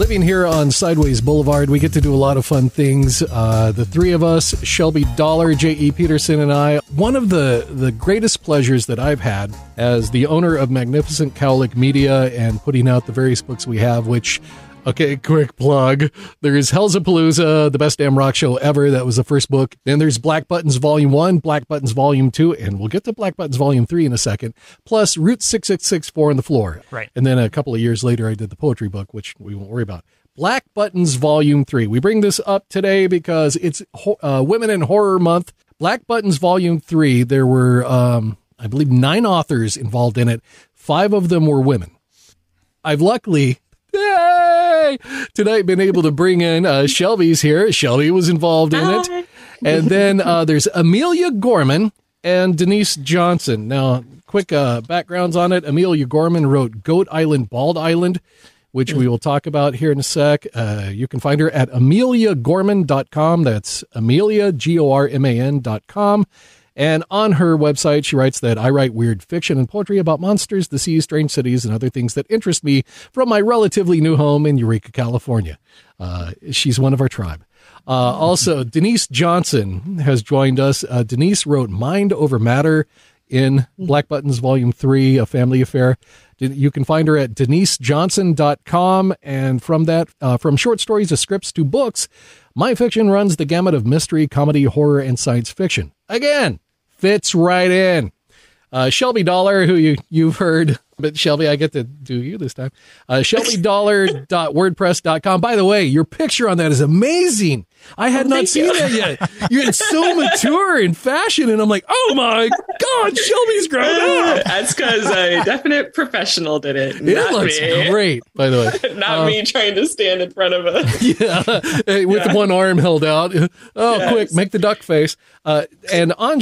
Living here on Sideways Boulevard, we get to do a lot of fun things. The three of us, Shelby Dollar, J.E. Peterson, and I. One of the greatest pleasures that I've had as the owner of Magnificent Cowlick Media and putting out the various books we have, which... Okay, quick plug. There's Hellsapalooza, the best damn rock show ever. That was the first book. Then there's Black Buttons Volume 1, Black Buttons Volume 2, and we'll get to Black Buttons Volume 3 in a second. Plus Route 6664 on the floor. Right. And then a couple of years later, I did the poetry book, which we won't worry about. Black Buttons Volume 3. We bring this up today because it's Women in Horror Month. Black Buttons Volume 3, there were, I believe, 9 authors involved in it. 5 of them were women. I've luckily... Yay! Tonight, been able to bring in Shelby's here. Shelby was involved in it. And then there's Amelia Gorman and Denise Johnson. Now, quick backgrounds on it. Amelia Gorman wrote Goat Island, Bald Island, which we will talk about here in a sec. You can find her at ameliagorman.com. That's Amelia, Gorman.com. And on her website, she writes that I write weird fiction and poetry about monsters, the sea, strange cities, and other things that interest me from my relatively new home in Eureka, California. She's one of our tribe. Also, Denise Johnson has joined us. Denise wrote Mind Over Matter in Black Buttons Volume 3, A Family Affair. You can find her at denisejohnson.com. And from that, from short stories to scripts to books, my fiction runs the gamut of mystery, comedy, horror, and science fiction. Again, fits right in. Shelby Dollar, who you've heard, but Shelby, I get to do you this time. ShelbyDollar.wordpress.com. By the way, your picture on that is amazing. I had not seen that yet. It's so mature in fashion, and I'm like, oh my God, Shelby's grown up. That's because a definite professional did it. It looks great, by the way. Not me trying to stand in front of a... with one arm held out. Oh, yes. Quick, make the duck face. And on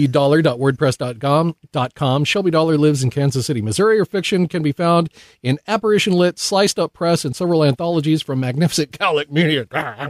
ShelbyDollar.wordpress.com, Shelby Dollar lives in Kansas City, Missouri. Her fiction can be found in Apparition Lit, Sliced Up Press, and several anthologies from Magnificent Cowlick Media.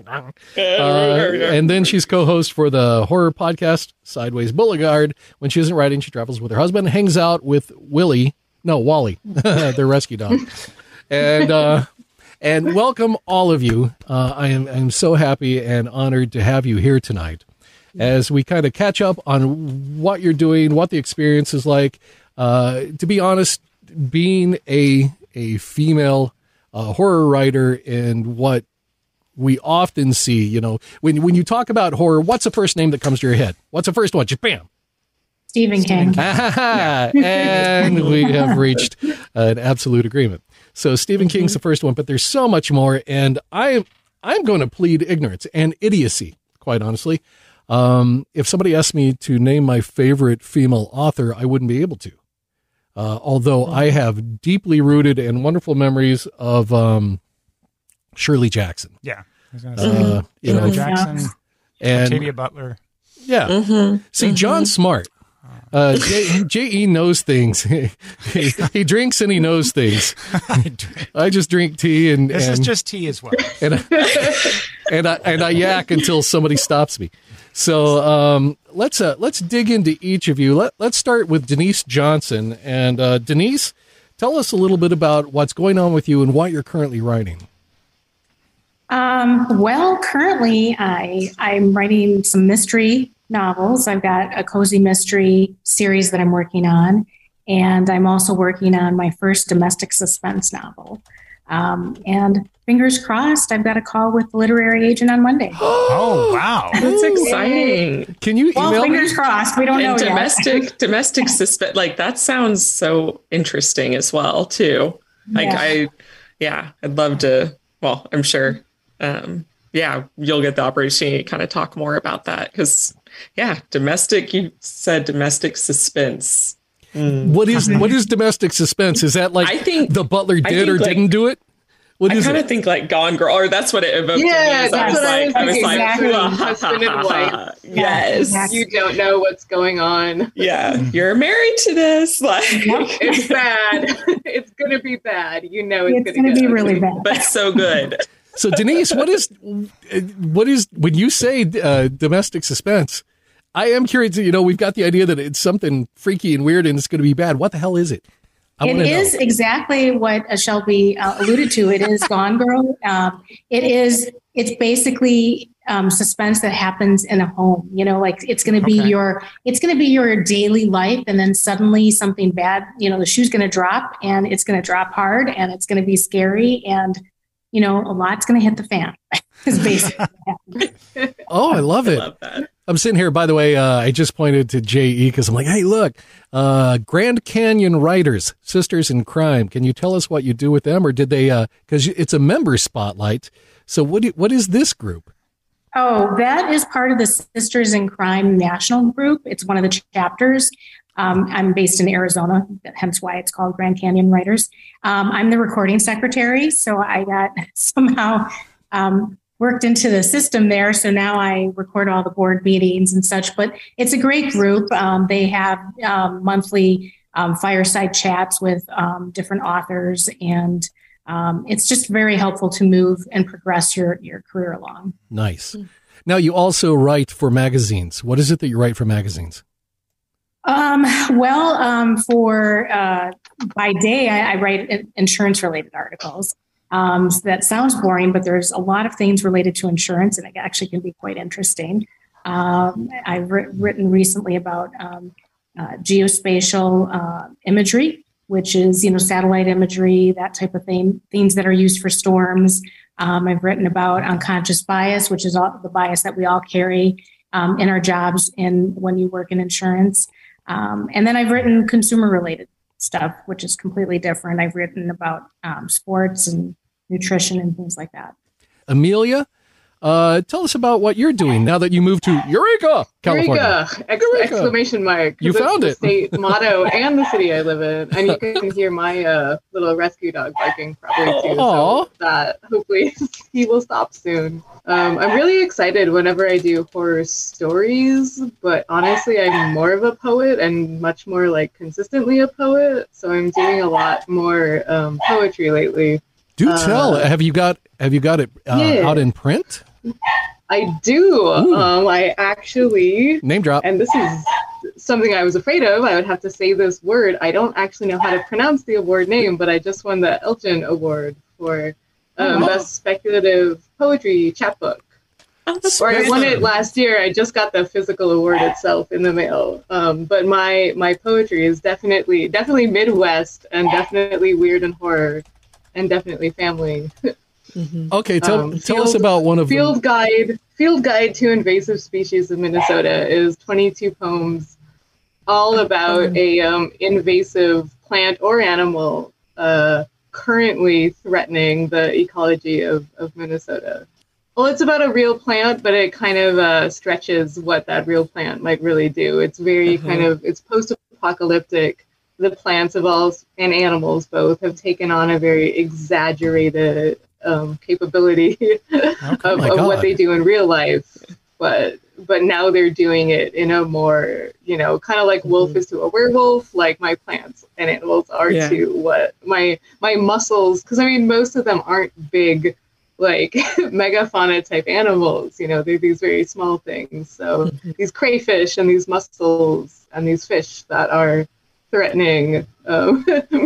And then she's co-host for the horror podcast Sideways Boulevard. When she isn't writing, she travels with her husband, hangs out with Wally, their rescue dog. And welcome all of you. I'm so happy and honored to have you here tonight as we kind of catch up on what you're doing, what the experience is like. To be honest, being a female horror writer and what we often see, when you talk about horror, what's the first name that comes to your head? What's the first one? Just bam. Stephen King. And we have reached an absolute agreement. So Stephen King's the first one, but there's so much more. And I'm going to plead ignorance and idiocy, quite honestly. If somebody asked me to name my favorite female author, I wouldn't be able to. Although I have deeply rooted and wonderful memories of Shirley Jackson. Yeah. I was going to say, Shirley Jackson, and Octavia Butler. Yeah. See, John Smart. J.E. knows things. He drinks and he knows things. I just drink tea and this is just tea as well. And I yak until somebody stops me. So let's dig into each of you. Let's start with Denise Johnson. And Denise, tell us a little bit about what's going on with you and what you're currently writing. Well, currently I'm writing some mystery novels. I've got a cozy mystery series that I'm working on, and I'm also working on my first domestic suspense novel. And fingers crossed, I've got a call with the literary agent on Monday. Oh, wow. That's exciting. Can you email fingers crossed. We don't know yet. Domestic suspense, like that sounds so interesting as well, too. Like I'd love to, well, I'm sure, you'll get the opportunity to kind of talk more about that because, you said domestic suspense. What is domestic suspense? Is that like I think the butler did or didn't do it? What is I kind of think like Gone Girl, or that's what it evoked. Yeah, me. I was like, husband and wife. Yes, exactly. You don't know what's going on. Yeah, you're married to this. Like, it's bad. It's gonna be bad. You know, it's gonna be really bad, but so good. So Denise, what is when you say domestic suspense? I am curious. We've got the idea that it's something freaky and weird and it's going to be bad. What the hell is it? It is exactly what Shelby alluded to. It is Gone Girl. It's basically suspense that happens in a home. You know, like it's going to be your daily life, and then suddenly something bad. You know, the shoe's going to drop, and it's going to drop hard, and it's going to be scary, and you know, a lot's going to hit the fan. Is basically what happens. Oh, I love it. I love that. I'm sitting here, by the way, I just pointed to JE because I'm like, hey, look, Grand Canyon Writers, Sisters in Crime. Can you tell us what you do with them? Or did they, because it's a member spotlight. So what is this group? Oh, that is part of the Sisters in Crime National Group. It's one of the chapters. I'm based in Arizona, hence why it's called Grand Canyon Writers. I'm the recording secretary, so I got somehow worked into the system there. So now I record all the board meetings and such, but it's a great group. They have monthly fireside chats with different authors, and it's just very helpful to move and progress your career along. Nice. Now, you also write for magazines. What is it that you write for magazines? For by day, I write insurance related articles. So that sounds boring, but there's a lot of things related to insurance, and it actually can be quite interesting. I've written recently about geospatial imagery, which is, satellite imagery, that type of thing, things that are used for storms. I've written about unconscious bias, which is the bias that we all carry in our jobs and when you work in insurance. And then I've written consumer related stuff, which is completely different. I've written about sports and nutrition and things like that. Amelia, tell us about what you're doing now that you moved to Eureka, California. Eureka! Exclamation mark. You found it. The state motto and the city I live in. And you can hear my little rescue dog barking probably too. Aww. So that hopefully he will stop soon. I'm really excited whenever I do horror stories, but honestly, I'm more of a poet and much more like consistently a poet. So I'm doing a lot more poetry lately. Do tell. Have you got it out in print? I do. I actually name drop. And this is something I was afraid of. I would have to say this word. I don't actually know how to pronounce the award name, but I just won the Elgin Award for best speculative poetry chapbook. Or I won it last year. I just got the physical award itself in the mail. But my poetry is definitely Midwest and definitely weird and horror and definitely family. Okay, tell us about one of Field Guide to Invasive Species of Minnesota is 22 poems, all about a invasive plant or animal currently threatening the ecology of Minnesota. Well, it's about a real plant, but it kind of stretches what that real plant might really do. It's very it's post-apocalyptic. The plants and animals both have taken on a very exaggerated capability of what they do in real life, but now they're doing it in a more, kind of like wolf is to a werewolf, like my plants and animals are to what my mussels, because I mean most of them aren't big like megafauna type animals, they're these very small things. So these crayfish and these mussels and these fish that are threatening. So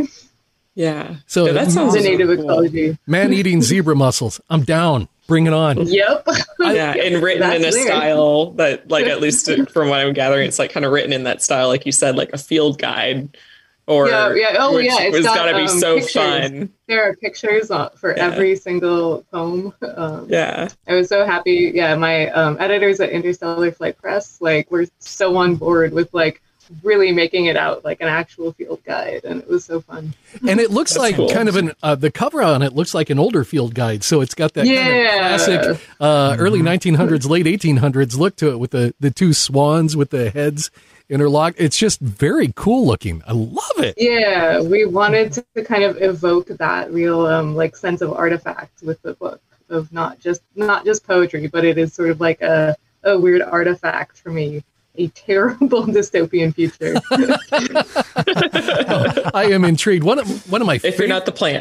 that sounds the native ecology. Man-eating zebra mussels. I'm down. Bring it on. Yep. And written in a style that, like, at least from what I'm gathering, it's like kind of written in that style, like you said, like a field guide. Or it's got to be so pictures. Fun. There are pictures for every single poem. I was so happy. My editors at Interstellar Flight Press, were so on board with really making it out like an actual field guide, and it was so fun. And it looks like cool. Kind of the cover on it looks like an older field guide, so it's got that kind of classic early 1900s, late 1800s look to it with the two swans with the heads interlocked. It's just very cool looking. I love it. Yeah, we wanted to kind of evoke that real sense of artifact with the book of not just poetry, but it is sort of like a weird artifact for me. A terrible dystopian future. I am intrigued. One of my if you're not the plant.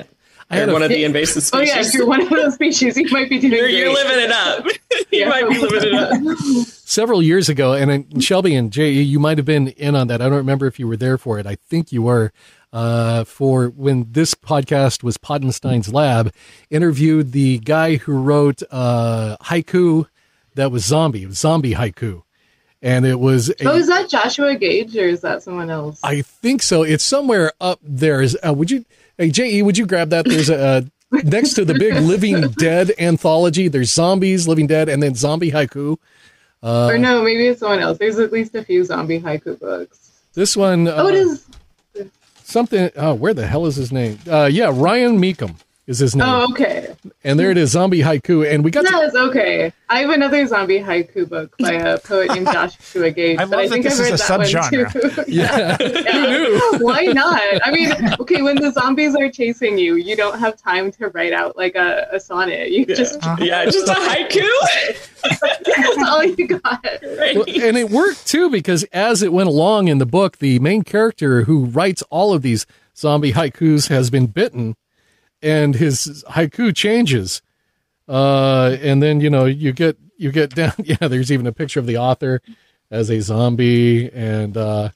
I had one of the invasive Oh species. yeah, if you're one of those species, you might be doing You're great. living it up. You might be living it up. several years ago, and Shelby and Jay, you might have been in on that. I don't remember if you were there for it. I think you were. For when this podcast was Poddenstein's Lab, interviewed the guy who wrote haiku that was zombie. It was zombie haiku. And it was is that Joshua Gage or is that someone else? I think so. It's somewhere up there. Would you, hey, J.E., would you grab that? There's a next to the big Living Dead anthology, there's Zombies, Living Dead, and then Zombie Haiku. Or no, maybe it's someone else. There's at least a few zombie haiku books. This one. It is. Something. Oh, where the hell is his name? Yeah, Ryan Meekum is his name. Oh, okay. And there it is, Zombie Haiku. And we got Yes, okay. I have another zombie haiku book by a poet named Joshua Gage. I love that this is a subgenre. Yeah. Who knew? Why not? I mean, okay, when the zombies are chasing you, you don't have time to write out like a sonnet. You just just a haiku. that's all you got. Well, and it worked too, because as it went along in the book, the main character who writes all of these zombie haikus has been bitten, and his haiku changes. And then, you get down. Yeah, there's even a picture of the author as a zombie, and tell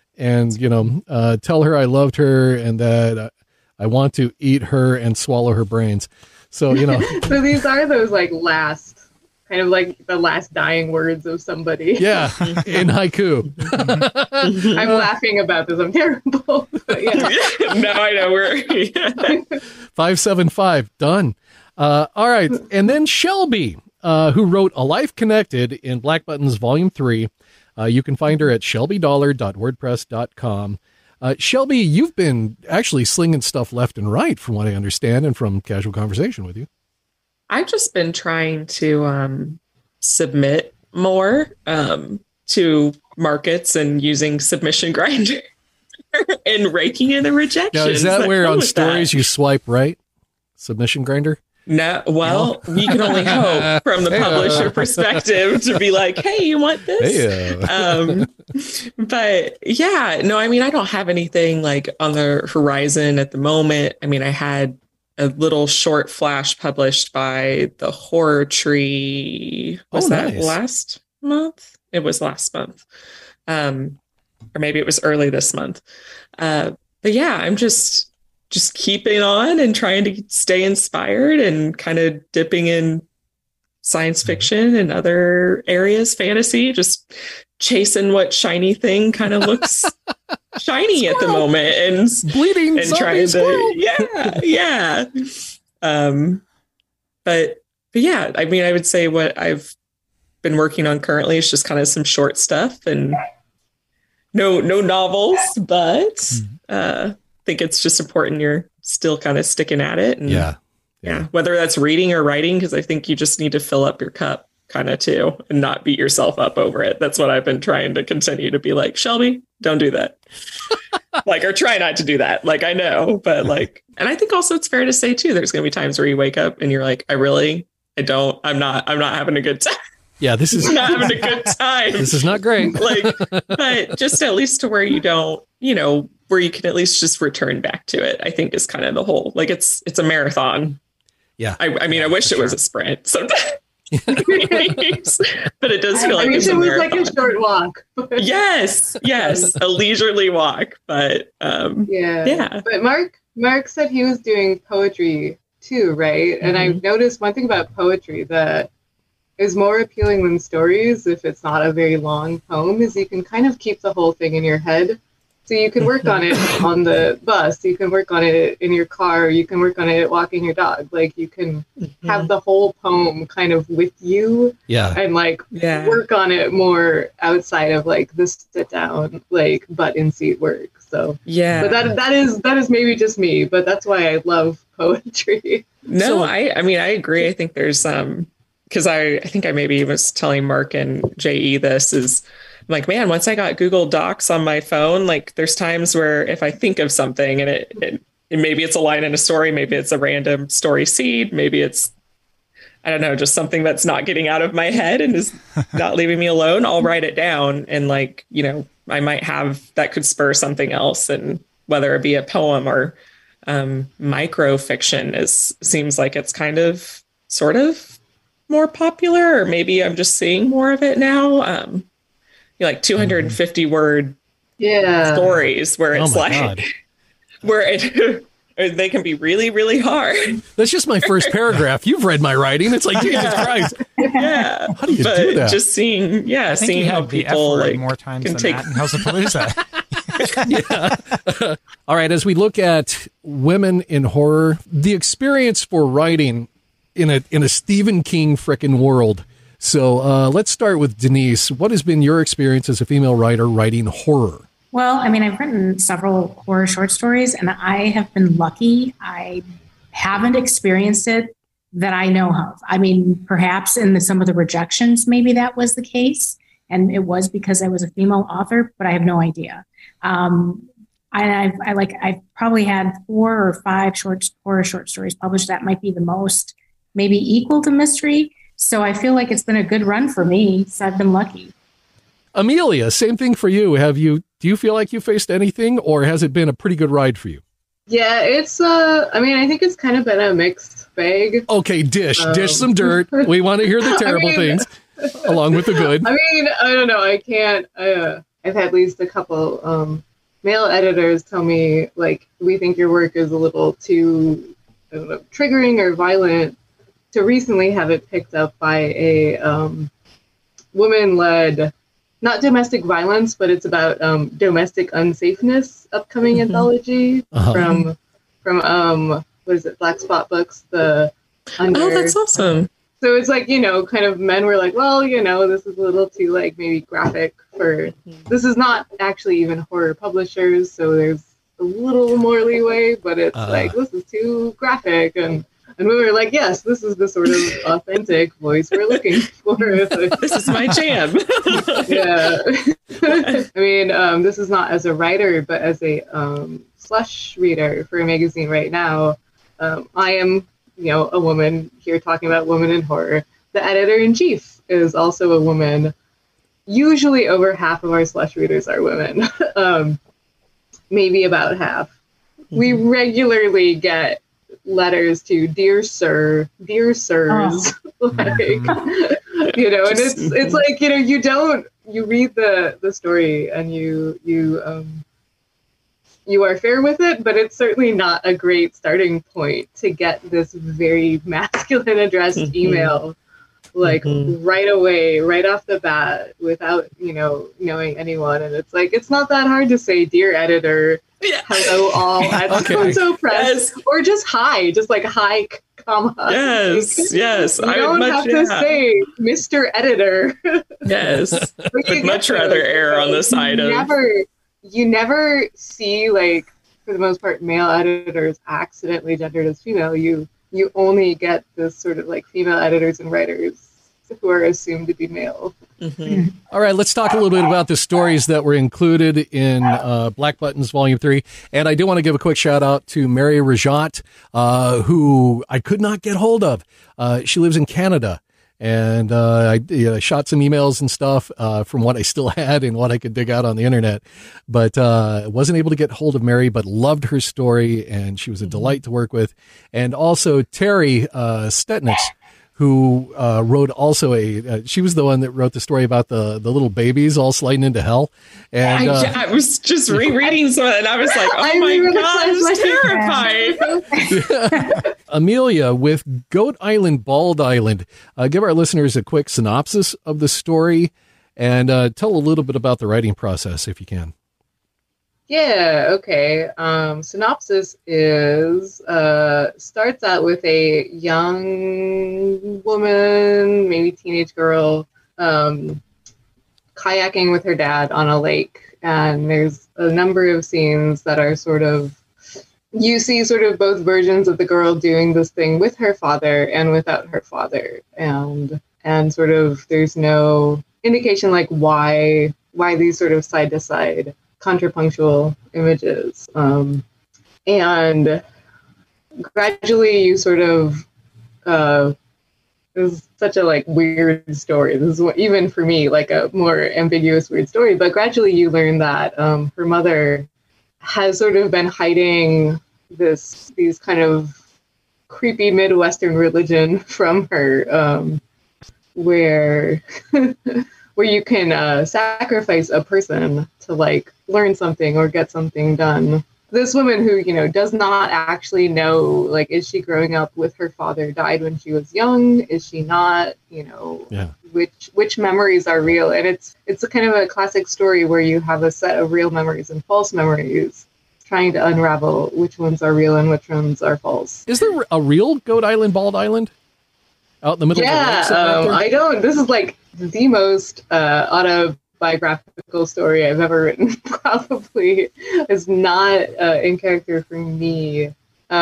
her I loved her and that I want to eat her and swallow her brains. So, So these are those last, kind of like the last dying words of somebody. yeah, in haiku. I'm laughing about this. I'm terrible. But yeah. No, I know we're 575 done. All right, and then Shelby, who wrote A Life Connected in Black Buttons Volume 3. You can find her at shelbydollar.wordpress.com. Shelby, you've been actually slinging stuff left and right, from what I understand, and from casual conversation with you. I've just been trying to submit more to markets and using Submission Grinder and raking in the rejections. Now, is that where come on with stories that. you swipe right? Submission Grinder? No, well, we can only hope from the publisher perspective to be like, hey, you want this? Hey, But yeah, no, I mean, I don't have anything like on the horizon at the moment. I mean, I had a little short flash published by the Horror Tree. Was that nice. last month? It was last month. Or maybe it was early this month. But yeah, I'm just keeping on and trying to stay inspired and kind of dipping in science fiction and other areas, fantasy, just chasing what shiny thing kind of looks shiny at the moment and bleeding and zombie trying squirrel. to yeah. But yeah, I mean, I would say what I've been working on currently is just kind of some short stuff and no novels, but I think it's just important you're still kind of sticking at it. And Yeah. whether that's reading or writing, because I think you just need to fill up your cup kind of too and not beat yourself up over it. That's what I've been trying to continue to be like, Shelby, don't do that. Or try not to do that. I know, but and I think also it's fair to say too, there's going to be times where you wake up and you're like, I'm not having a good time. Yeah, this is I'm not having a good time. This is not great. But just at least to where you don't, where you can at least just return back to it, I think is kind of the whole, it's a marathon. Yeah. I mean, I wish it was a sprint sometimes. But it does feel like I wish it's it a was marathon. like a short walk. Yes, a leisurely walk. But yeah. But Mark said he was doing poetry too, right? And I've noticed one thing about poetry that is more appealing than stories, if it's not a very long poem, is you can kind of keep the whole thing in your head. So you can work on it on the bus, you can work on it in your car, you can work on it walking your dog. You can have the whole poem kind of with you. Yeah. And work on it more outside of the sit down, butt in seat work. So yeah. But that is maybe just me, but that's why I love poetry. No, I mean I agree. I think there's because I think I maybe was telling Mark and JE this is I'm like, man, once I got Google Docs on my phone, there's times where if I think of something and it maybe it's a line in a story, maybe it's a random story seed, maybe it's, I don't know, just something that's not getting out of my head and is not leaving me alone, I'll write it down and I might have that could spur something else, and whether it be a poem or microfiction seems like it's kind of sort of more popular, or maybe I'm just seeing more of it now. Like 250 word stories where it's they can be really, really hard. That's just my first paragraph. You've read my writing. It's like, Jesus Christ. Yeah. How do you do that? Just seeing how people like more times can than take that in House of Palooza. Yeah. All right. As we look at women in horror, the experience for writing in a Stephen King frickin' world. So let's start with Denise. What has been your experience as a female writer writing horror? Well, I mean, I've written several horror short stories, and I have been lucky. I haven't experienced it that I know of. I mean, perhaps in some of the rejections, maybe that was the case, and it was because I was a female author, but I have no idea. I've probably had 4 or 5 horror short stories published. That might be the most, maybe equal to mystery. So I feel like it's been a good run for me. So I've been lucky. Amelia, same thing for you. Do you feel like you faced anything, or has it been a pretty good ride for you? Yeah, it's, I mean, I think it's kind of been a mixed bag. Okay, dish some dirt. We want to hear the terrible things along with the good. I mean, I don't know. I can't, I've had at least a couple male editors tell me, like, we think your work is a little too, I don't know, triggering or violent, to recently have it picked up by a woman-led, not domestic violence, but it's about domestic unsafeness upcoming anthology from what is it, Black Spot Books. Oh, that's awesome. So it's like, kind of men were like, well, this is a little too like maybe graphic for, this is not actually even horror publishers, so there's a little more leeway, but it's like, this is too graphic. And we were like, yes, this is the sort of authentic voice we're looking for. This is my jam. Yeah. I mean, this is not as a writer, but as a slush reader for a magazine right now. I am, a woman here talking about women in horror. The editor-in-chief is also a woman. Usually over half of our slush readers are women. Maybe about half. We regularly get letters to dear sir, dear sirs, like, and it's like, you read the story and you are fair with it, but it's certainly not a great starting point to get this very masculine addressed email, like right away, right off the bat, without, knowing anyone. And it's like, it's not that hard to say, dear editor, hello all at so press, or just hi, just like hi, comma. Yes. You don't have to say Mr. Editor. Yes. I'd much rather err on the side of. You never see, like, for the most part, male editors accidentally gendered as female. You only get this sort of like female editors and writers who are assumed to be male. All right, let's talk a little bit about the stories that were included in Black Buttons Volume 3. And I do want to give a quick shout out to Mary Rajat, who I could not get hold of. She lives in Canada. And I shot some emails and stuff from what I still had and what I could dig out on the internet. But wasn't able to get hold of Mary, but loved her story, and she was a delight to work with. And also Terry Stetnitz, who wrote also she was the one that wrote the story about the little babies all sliding into hell. And I was just rereading some, and I was like, oh my God, it's terrifying. Amelia, with Goat Island, Bald Island, give our listeners a quick synopsis of the story and tell a little bit about the writing process, if you can. Yeah, okay. Synopsis is, starts out with a young woman, maybe teenage girl, kayaking with her dad on a lake. And there's a number of scenes that are sort of, you see sort of both versions of the girl doing this thing with her father and without her father. And sort of, there's no indication like why these sort of side-to-side contrapunctual images. And gradually you sort of, it was such a like weird story. This is what, even for me, like a more ambiguous, weird story, but gradually you learn that her mother has sort of been hiding these kind of creepy Midwestern religion from her, where where you can sacrifice a person to like learn something or get something done. This woman who, you know, does not actually know, like, is she growing up with her father died when she was young? Is she not, you know, which memories are real? And it's a kind of a classic story where you have a set of real memories and false memories, trying to unravel which ones are real and which ones are false. Is there a real Goat Island, Bald Island? Out in the middle of the I don't. This is like the most autobiographical story I've ever written. Probably is not in character for me.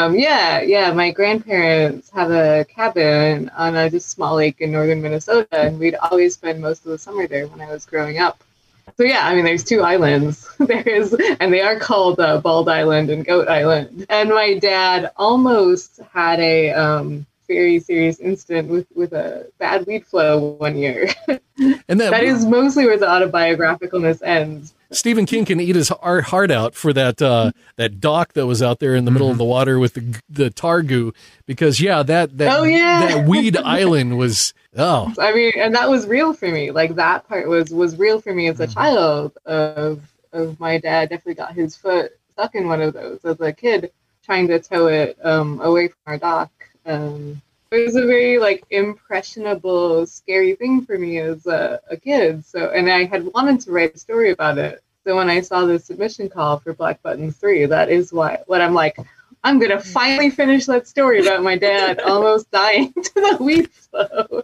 My grandparents have a cabin on a just small lake in northern Minnesota, and we'd always spend most of the summer there when I was growing up. So yeah, I mean, there's two islands. And they are called Bald Island and Goat Island. And my dad almost had a very serious incident with a bad weed flow one year. And that is mostly where the autobiographicalness ends. Stephen King can eat his heart out for that dock that was out there in the middle of the water with the tar goo, because that weed island was I mean, and that was real for me. Like that part was real for me as a child. Of my dad definitely got his foot stuck in one of those as a kid, trying to tow it away from our dock. It was a very like impressionable, scary thing for me as a kid. So, and I had wanted to write a story about it. So when I saw the submission call for Black Buttons 3, that is what I'm like, I'm going to finally finish that story about my dad almost dying to the weed flow.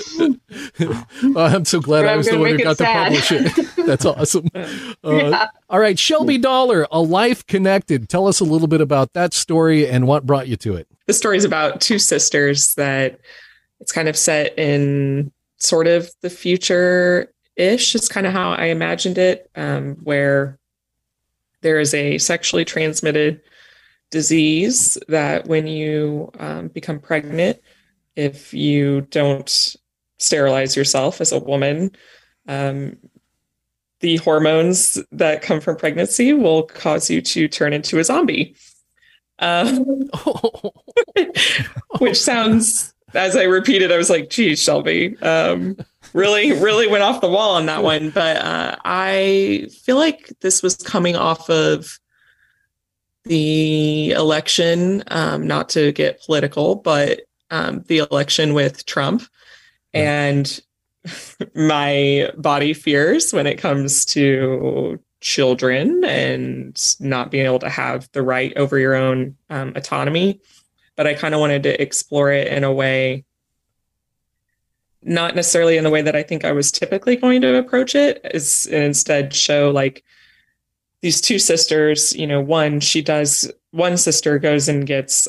Well, I'm so glad I was the one who got to publish it. That's awesome. All right, Shelby Dollar, A Life Connected. Tell us a little bit about that story and what brought you to it. The story is about two sisters that it's kind of set in sort of the future-ish. It's kind of how I imagined it, where there is a sexually transmitted disease that when you become pregnant, if you don't sterilize yourself as a woman, the hormones that come from pregnancy will cause you to turn into a zombie. Which sounds, as I repeated, I was like, geez, Shelby, really went off the wall on that one. But I feel like this was coming off of the election, not to get political, but the election with Trump and my body fears when it comes to children and not being able to have the right over your own autonomy. But I kind of wanted to explore it in a way, not necessarily in the way that I think I was typically going to approach it, and instead show like these two sisters, you know, one sister goes and gets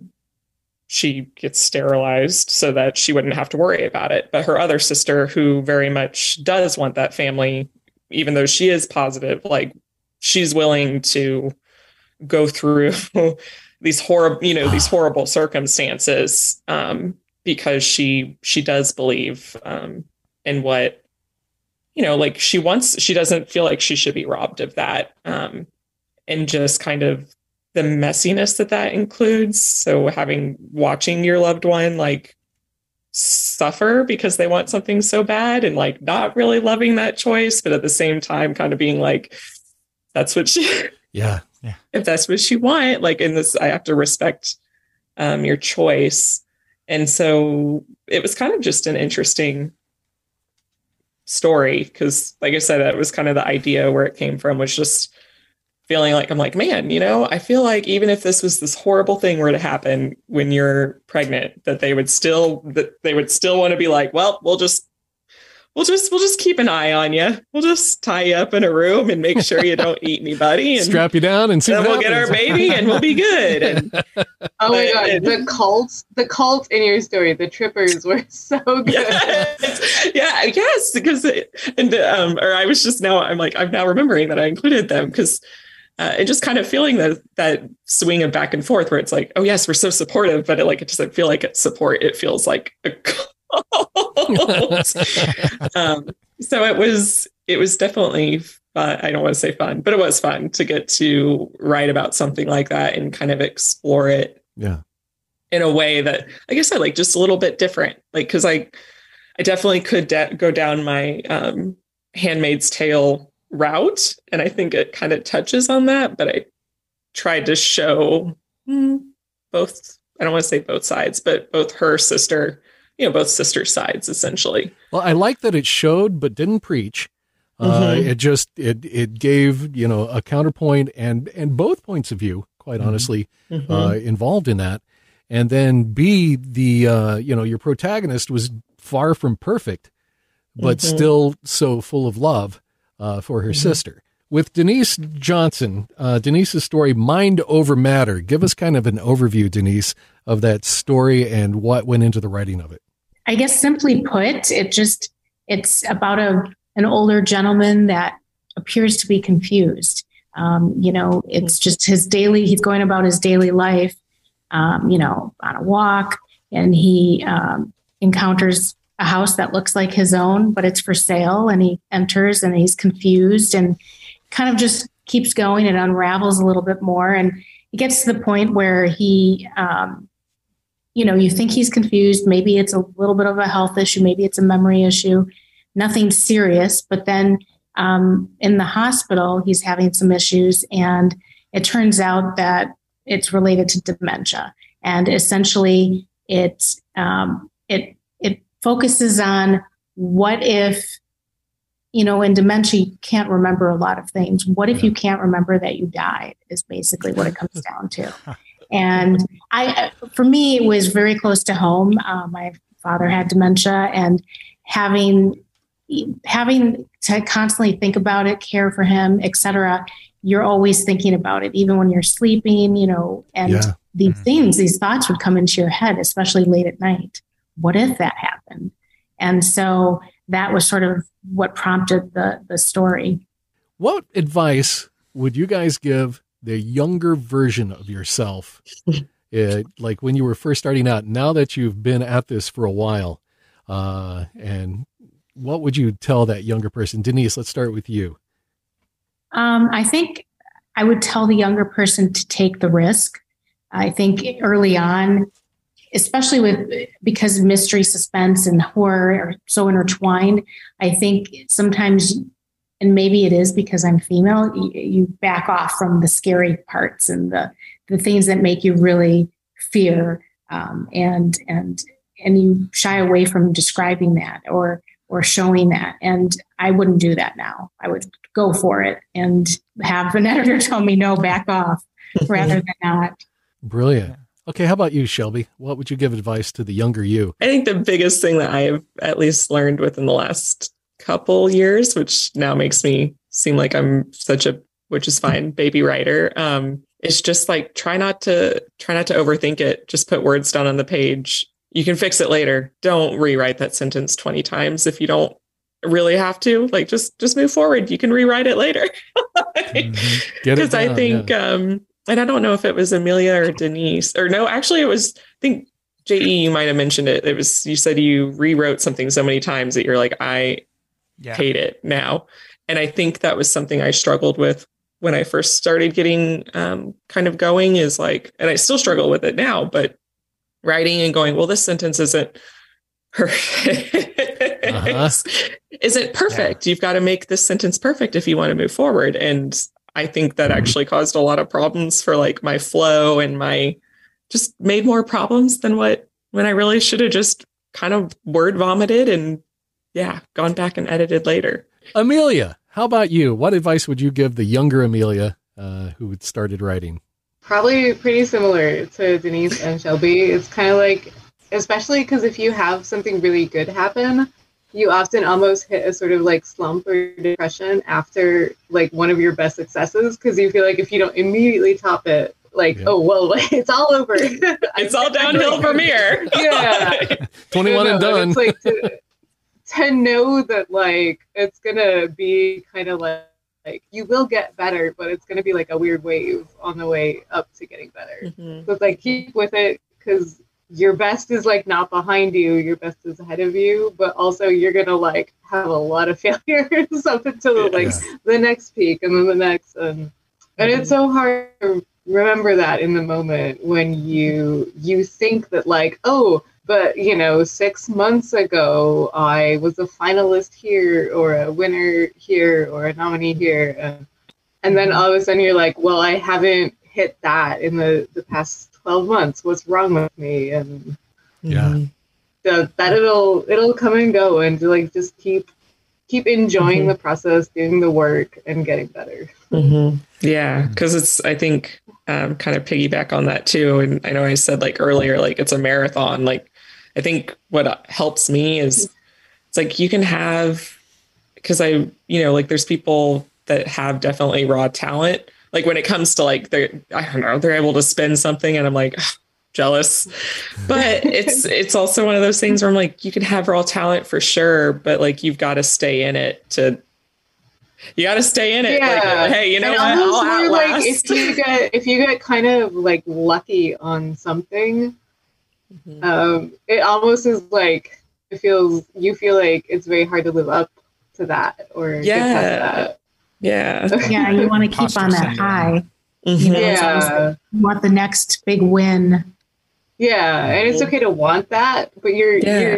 sterilized so that she wouldn't have to worry about it. But her other sister, who very much does want that family, even though she is positive, like she's willing to go through these horrible circumstances because she does believe in what, you know, like she doesn't feel like she should be robbed of that, and just kind of the messiness that includes. So watching your loved one like suffer because they want something so bad and like not really loving that choice, but at the same time kind of being like, that's what she if that's what she want, like in this, I have to respect your choice. And so it was kind of just an interesting story because, like I said, that was kind of the idea where it came from, was just feeling like, I'm like, man, you know, I feel like even if this horrible thing were to happen when you're pregnant, that they would still want to be like, well, we'll just keep an eye on you. We'll just tie you up in a room and make sure you don't eat anybody, and strap you down, and then we'll get our baby and we'll be good. And, oh my God, the cult in your story, the trippers were so good. Yes, because I was just now, I'm now remembering that I included them because and just kind of feeling that swing of back and forth where it's like, oh yes, we're so supportive, but it doesn't feel like it's support. It feels like a cult. So it was definitely fun. I don't want to say fun, but it was fun to get to write about something like that and kind of explore it. Yeah. In a way that, like I said, like just a little bit different. Like, cause I definitely could go down my Handmaid's Tale route. And I think it kind of touches on that, but I tried to show both, I don't want to say both sides, but both her sister, both sister sides, essentially. Well, I like that it showed, but didn't preach. It just, it gave, a counterpoint and both points of view, quite honestly, involved in that. And then B, your protagonist was far from perfect, but still so full of love for her sister. With Denise Johnson, Denise's story, Mind Over Matter. Give us kind of an overview, Denise, of that story and what went into the writing of it. I guess simply put, it's about an older gentleman that appears to be confused. It's just he's going about his daily life, on a walk, and he encounters a house that looks like his own, but it's for sale. And he enters and he's confused and kind of just keeps going and unravels a little bit more. And he gets to the point where he, you think he's confused. Maybe it's a little bit of a health issue. Maybe it's a memory issue. Nothing serious. But then in the hospital, he's having some issues. And it turns out that it's related to dementia. And essentially it focuses on what if, in dementia, you can't remember a lot of things. What if you can't remember that you died is basically what it comes down to. And for me, it was very close to home. My father had dementia, and having to constantly think about it, care for him, etc. You're always thinking about it, even when you're sleeping, and these thoughts would come into your head, especially late at night. What if that happened? And so that was sort of what prompted the story. What advice would you guys give the younger version of yourself, like when you were first starting out, now that you've been at this for a while, and what would you tell that younger person? Denise, let's start with you. I think I would tell the younger person to take the risk. I think early on, especially because mystery, suspense, and horror are so intertwined, I think sometimes, and maybe it is because I'm female, you back off from the scary parts and the things that make you really fear, and you shy away from describing that or showing that. And I wouldn't do that now. I would go for it and have an editor tell me, no, back off, rather than not. Brilliant. Okay, how about you, Shelby? What would you give advice to the younger you? I think the biggest thing that I have at least learned within the last couple years, which now makes me seem like I'm which is fine, baby writer, is just like try not to overthink it. Just put words down on the page. You can fix it later. Don't rewrite that sentence 20 times if you don't really have to. Like just move forward. You can rewrite it later. Because I think and I don't know if it was Amelia or Denise, or no, actually it was, I think J.E., you might have mentioned it. It was, you said you rewrote something so many times that you're like, I hate it now. And I think that was something I struggled with when I first started getting kind of going, is like, and I still struggle with it now, but writing and going, well, this sentence isn't perfect. Isn't perfect. Yeah. You've got to make this sentence perfect if you want to move forward. And I think that actually caused a lot of problems for like my flow, and just made more problems than when I really should have just kind of word vomited and gone back and edited later. Amelia, how about you? What advice would you give the younger Amelia who had started writing? Probably pretty similar to Denise and Shelby. It's kind of like, especially because if you have something really good happen, you often almost hit a sort of like slump or depression after like one of your best successes, because you feel like if you don't immediately top it, like, oh, well, it's all over. It's all downhill from here. Yeah. 21 and done. It's like to know that like it's going to be kind of like you will get better, but it's going to be like a weird wave on the way up to getting better. So it's like keep with it, because your best is like not behind you, your best is ahead of you, but also you're gonna like have a lot of failures up until like the next peak and then the next, and it's so hard to remember that in the moment when you think that like, oh, but 6 months ago I was a finalist here or a winner here or a nominee here, and then all of a sudden you're like, well, I haven't hit that in the past 12 months. What's wrong with me? And so that it'll come and go, and like just keep enjoying the process, doing the work, and getting better. Yeah, because it's, I think, kind of piggyback on that too. And I know I said like earlier, like it's a marathon. Like I think what helps me is it's like you can have, because like there's people that have definitely raw talent. Like when it comes to like they're able to spin something, and I'm like, ugh, jealous. But it's also one of those things where I'm like, you can have raw talent for sure, but like you've got to stay in it Yeah. Like, hey, you know what? I'll like if you get kind of like lucky on something, it almost is like you feel like it's very hard to live up to that or get past that. Yeah. Yeah, you want to keep on that high. You want the next big win. Yeah, and it's okay to want that, but you're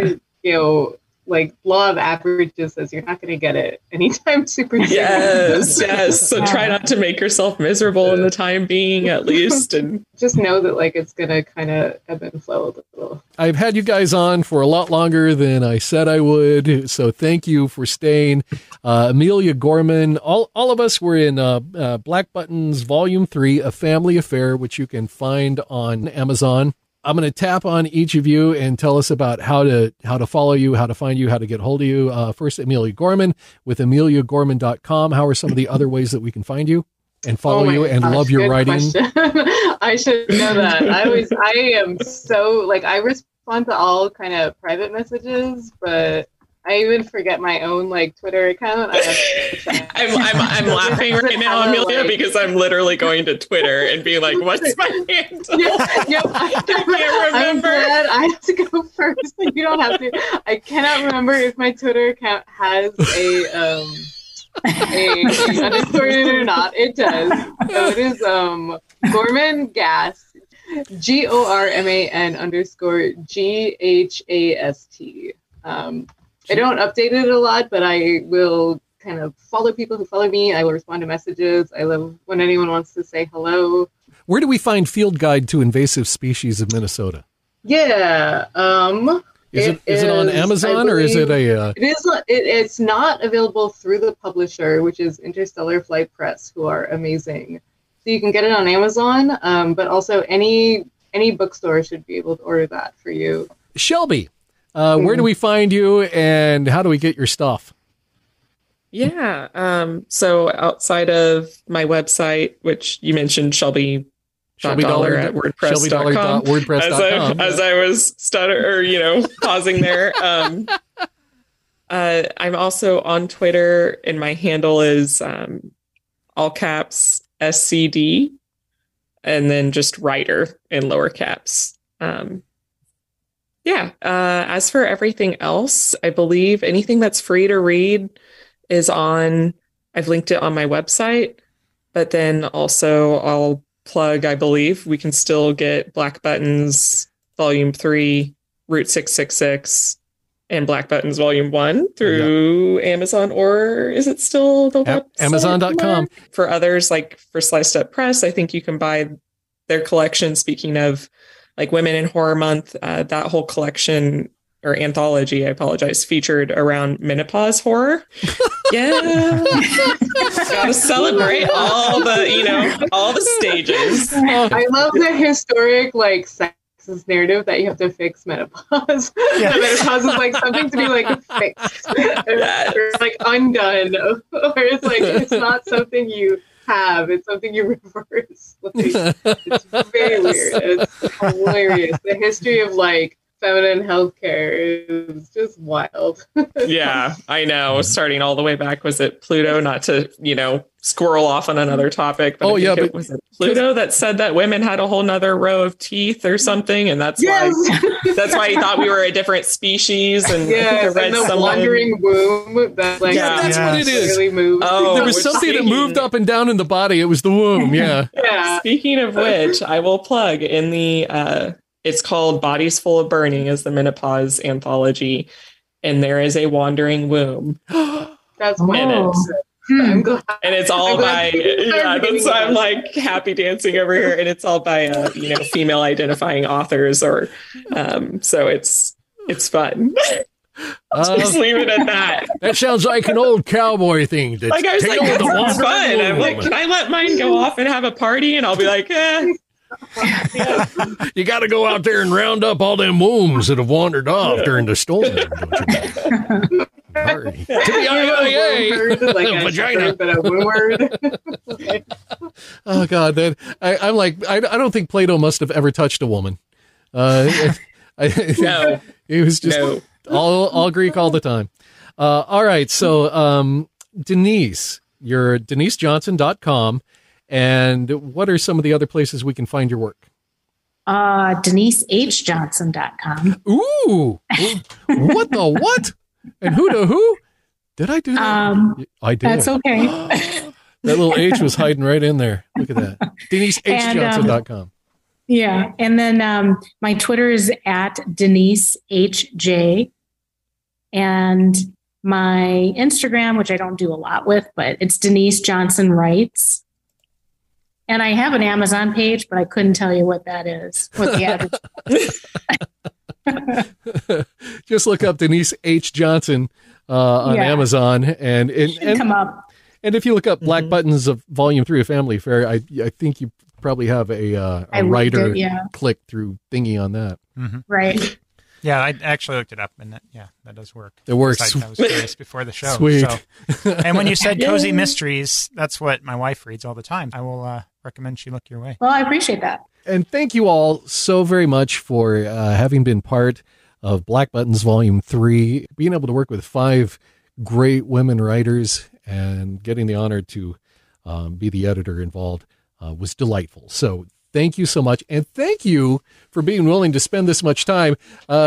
like law of averages says you're not going to get it anytime super soon. Yes. So try not to make yourself miserable in the time being, at least, and just know that like it's going to kind of ebb and flow a little. I've had you guys on for a lot longer than I said I would, so thank you for staying. Amelia Gorman, all of us were in Black Buttons Volume 3, A Family Affair, which you can find on Amazon. I'm going to tap on each of you and tell us about how to follow you, how to find you, how to get hold of you. First, Amelia Gorman with ameliagorman.com. How are some of the other ways that we can find you and follow you and love your writing? I should know that. I am so like, I respond to all kind of private messages, but I even forget my own like Twitter account. I'm laughing right now, Amelia, because I'm literally going to Twitter and being like, "What's my handle?" I can't remember. I'm glad I have to go first. You don't have to. I cannot remember if my Twitter account has a underscore in it or not. It does. So it is Gorman Gas, GORMAN_GHAST. I don't update it a lot, but I will kind of follow people who follow me. I will respond to messages. I love when anyone wants to say hello. Where do we find Field Guide to Invasive Species of Minnesota? Yeah. Is it on Amazon, or is it a... It's not available through the publisher, which is Interstellar Flight Press, who are amazing. So you can get it on Amazon, but also any bookstore should be able to order that for you. Shelby, where do we find you, and how do we get your stuff? Yeah. So outside of my website, which you mentioned, Shelby Dollar at WordPress.com. As I was pausing there. I'm also on Twitter, and my handle is all caps SCD, and then just writer in lower caps. As for everything else, I believe anything that's free to read is I've linked it on my website, but then also I'll plug, I believe we can still get Black Buttons Volume 3, Route 666, and Black Buttons Volume 1 through Amazon, or is it still the website? Amazon.com. For others, like for Sliced Up Press, I think you can buy their collection. Speaking of like Women in Horror Month, that whole collection or anthology, I apologize, featured around menopause horror. Yeah. Gotta celebrate all the stages. I love the historic sexist narrative that you have to fix menopause. Yeah. Menopause is like something to be fixed. Yes. Or undone. Or it's not something you have, it's something you reverse. It's very weird. It's hilarious. The history of feminine healthcare is just wild. Yeah, I know. Starting all the way back, was it Pluto? Not to, squirrel off on another topic. But was it Pluto that said that women had a whole nother row of teeth or something, and that's why he thought we were a different species. And the wandering womb. That's what it is. Really moves. Oh, there was something that moved up and down in the body. It was the womb. Yeah. Yeah. Speaking of which, I will plug in the. It's called Bodies Full of Burning, is the menopause anthology, and there is a wandering womb. That's wonderful. I'm glad. And it's all by that's why I'm like happy dancing over here, and it's all by female identifying authors, or so it's fun. Just leave it at that. That sounds like an old cowboy thing. Like I was like, that's fun. I'm like, can I let mine go off and have a party? And I'll be like, You got to go out there and round up all them wombs that have wandered off during the storm. Vagina. But a word. Oh God, I'm like, I don't think Plato must have ever touched a woman. No, it was just all Greek all the time. All right, so Denise, you're DeniseJohnson.com. And what are some of the other places we can find your work? DeniseHJohnson.com. Ooh, what the what? And who to who? Did I do that? I did. That's okay. That little H was hiding right in there. Look at that. DeniseHJohnson.com. Yeah. And then my Twitter is at DeniseHJ. And my Instagram, which I don't do a lot with, but it's Denise Johnson Writes. And I have an Amazon page, but I couldn't tell you what that is. What the average. Just look up Denise H. Johnson on Amazon, and come up. And if you look up Black Buttons of Volume 3 of Family Affair, I think you probably have a writer click through thingy on that. Mm-hmm. Right. Yeah, I actually looked it up, and that does work. It works. I was curious before the show. Sweet. So. And when you said cozy mysteries, that's what my wife reads all the time. I will recommend she look your way. Well, I appreciate that. And thank you all so very much for having been part of Black Buttons Volume 3, being able to work with 5 great women writers and getting the honor to be the editor involved was delightful. So thank you so much. And thank you for being willing to spend this much time.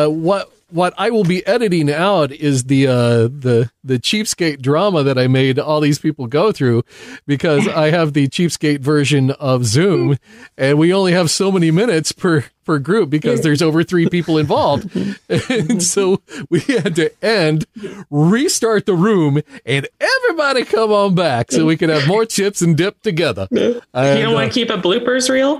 What I will be editing out is the cheapskate drama that I made all these people go through, because I have the cheapskate version of Zoom, and we only have so many minutes per group because there's over 3 people involved. And so we had to restart the room, and everybody come on back so we can have more chips and dip together. You don't want to keep a bloopers reel?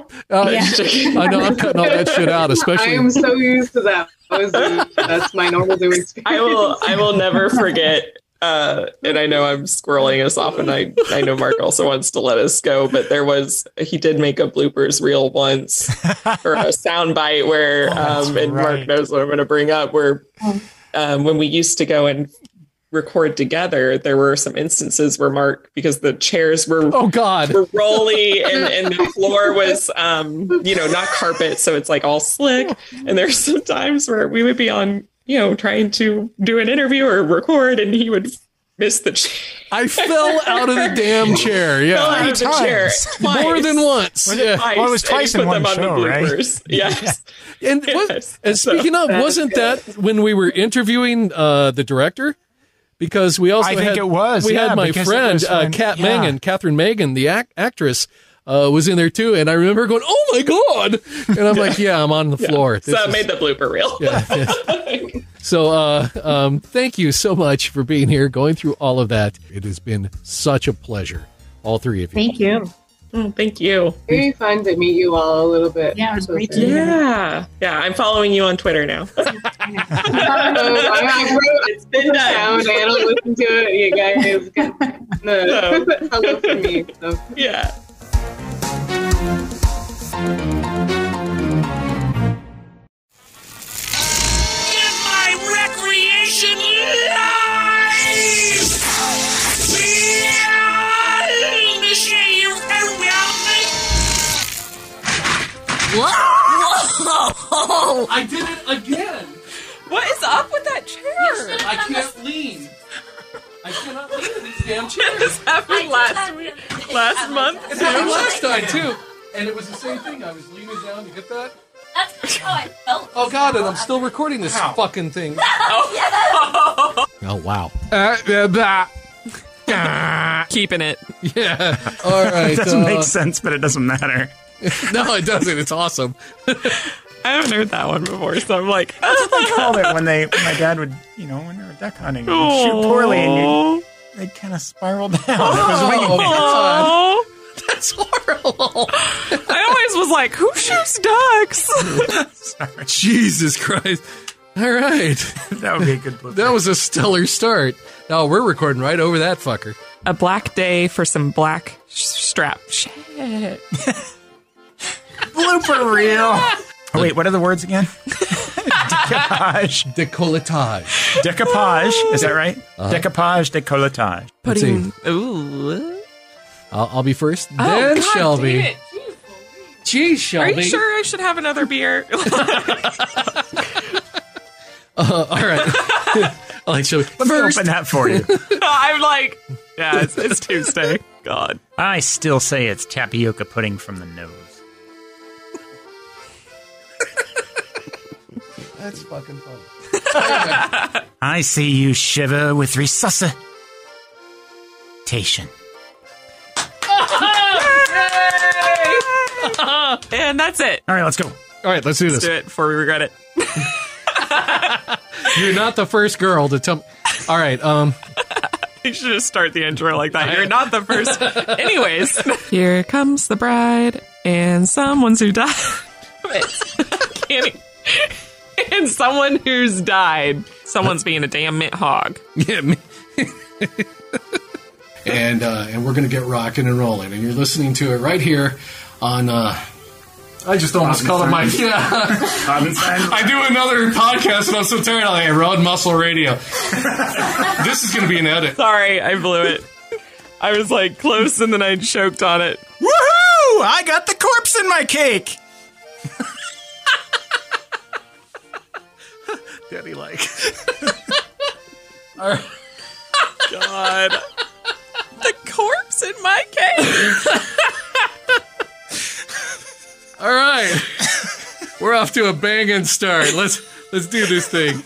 I know, I'm cutting all that shit out, especially. I am so used to that. That's my normal doing experience. I will never forget. And I know I'm squirreling us off, and I know Mark also wants to let us go, but he did make a bloopers reel once, or a sound bite where, and Mark knows what I'm going to bring up, where when we used to go and record together, there were some instances where Mark, because the chairs were were rolly and the floor was not carpet, so it's like all slick, and there's some times where we would be on trying to do an interview or record, and he would miss the chair. I fell out of the damn chair. Yeah, fell out of the chair twice. More than once. Well, it was twice in one show, right? Yes. And speaking of, wasn't that when we were interviewing the director? Because we also had my friend Catherine Megan, the actress, was in there too, and I remember going, "Oh my God!" And I'm like, "Yeah, I'm on the floor." So I made the blooper reel. Yeah. So, thank you so much for being here, going through all of that. It has been such a pleasure, all 3 of you. Thank you. Thank you. Very fun to meet you all a little bit. Yeah, it was great. Yeah, I'm following you on Twitter now. It's been done. I don't listen to it. You guys can hello from me. So. Yeah. Get my recreation live! Whoa! I did it again! I can't lean. I cannot lean in these damn chairs. This happened last month. It happened last time, too. And it was the same thing. I was leaning down to get that. That's how I felt. Oh, God, and I'm still recording this fucking thing. Oh, wow. Keeping it. Yeah. All right. It doesn't make sense, but it doesn't matter. No, it doesn't. It's awesome. I haven't heard that one before, so I'm like, That's what they called it when my dad would, when they were duck hunting, they'd shoot poorly and they'd kind of spiral down. It was winging. God. That's horrible. I always was like, who shoots ducks? Sorry. Jesus Christ. All right. That would be a good blooper. That was a stellar start. Now we're recording right over that fucker. A black day for some black strap. Shit. Blooper reel. Oh, wait, what are the words again? Decoupage. Decolletage. Decoupage. Is that right? Decoupage, decolletage. Let's see. Ooh. I'll be first. Oh, Then God, Shelby. dang it. Jeez, Shelby. Are you sure I should have another beer? All right. I like Shelby. Let me open that for you. I'm like, yeah, it's Tuesday. God. I still say it's tapioca pudding from the nose. That's fucking funny. I see you shiver with resuscitation. And that's it. All right, let's go. All right, let's do Let's this. do it before we regret it. You're not the first girl to tell. All right. You should just start the intro like that. You're not the first. Anyways, here comes the bride and someone's who died. And someone who's died. Someone's being a damn mint hog. Yeah. And we're gonna get rocking and rolling, and you're listening to it right here on. I just almost called it my I do another podcast, and I'm so tired. I'm like, Road Muscle Radio. This is gonna be an edit. Sorry, I blew it. I was like close, and then I choked on it. Woohoo! I got the corpse in my cake. Daddy like. God. The corpse in my cake. All right, we're off to a banging start. Let's do this thing.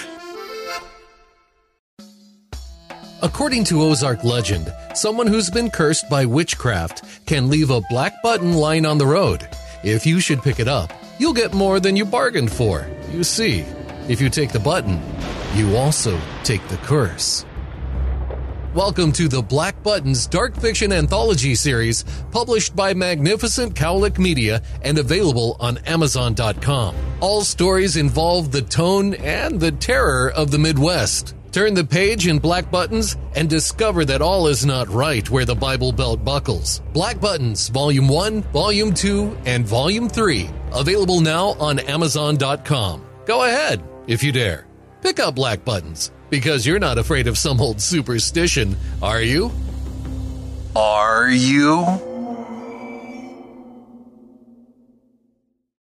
According to Ozark legend, someone who's been cursed by witchcraft can leave a black button lying on the road. If you should pick it up, you'll get more than you bargained for. You see, if you take the button, you also take the curse. Welcome to the Black Buttons Dark Fiction Anthology series, published by Magnificent Cowlick Media and available on Amazon.com. All stories involve the tone and the terror of the Midwest. Turn the page in Black Buttons and discover that all is not right where the Bible Belt buckles. Black Buttons, Volume 1, Volume 2, and Volume 3, available now on Amazon.com. Go ahead, if you dare. Pick up Black Buttons. Because you're not afraid of some old superstition, are you? Are you?